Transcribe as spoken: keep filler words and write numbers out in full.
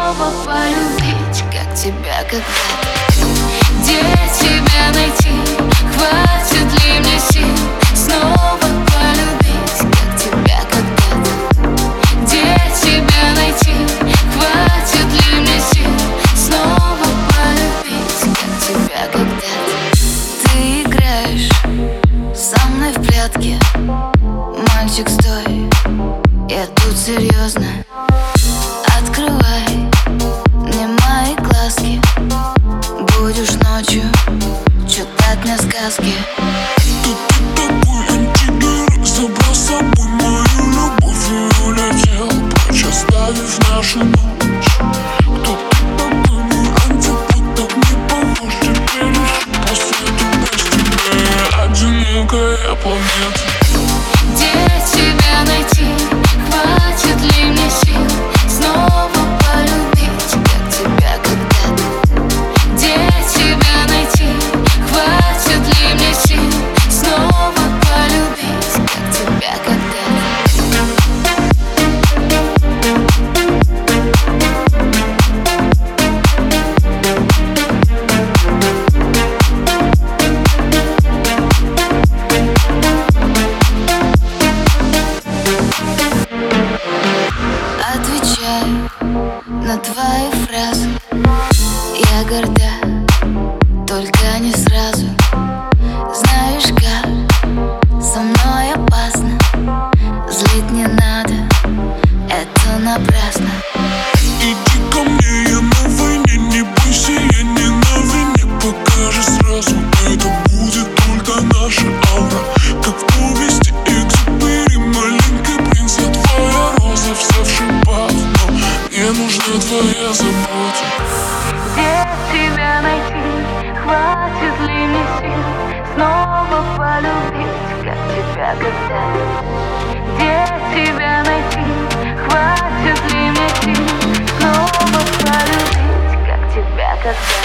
снова полюбить, как тебя когда-то. Где тебя найти? Хватит ли мне сил снова полюбить, как тебя когда-то? Где тебя найти? Хватит ли мне сил снова полюбить, как тебя когда-то? Ты играешь со мной в прятки, мальчик, стой, я тут серьезно. Открывай мне мои глазки, будешь ночью читать мне сказки. Ты, ты такой антигерой, забрал с собой мою любовь и улетел прочь, оставив нашу ночь. Кто ты такой, мой антипод, так не похож, теперь ищу по свету без тебя, одинокая планета. Где тебя найти? Хватит ли мне сил снова полюбить, как тебя когда-то? Где тебя найти? Хватит ли мне сил снова полюбить, как тебя когда-то? Отвечаю на твои фразы, я горда, только не сразу. Знаешь как, со мной опасно, злить не надо, это напрасно. Иди ко мне, я на войне, не бойся, я не на вине. Покажи сразу, это будет только наша аура, как в повести Экзюпери. Маленький принц, я твоя роза, вся в шипах, но мне нужна твоя забота. Где тебя найти? Хватит ли мне сил снова полюбить, как тебя когда-то? Где тебя найти? Хватит ли мне сил снова полюбить, как тебя когда-то?